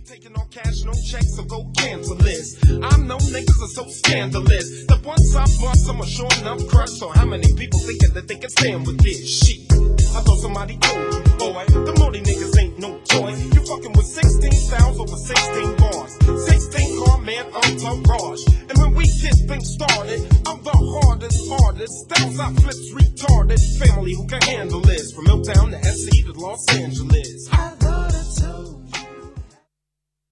taking on cash, no checks, so go cancel this. I know niggas are so scandalous that once I bust, I'm a sure enough crush. So how many people thinking that they can stand with this shit? I thought somebody told you, boy, the Moldy niggas ain't no toy. You fucking with 16 styles over 16 bars, 16 car man entourage. And when we get things started, I'm the hardest artist. Styles I flips retarded. Family who can handle this, from Milltown to SC to Los Angeles.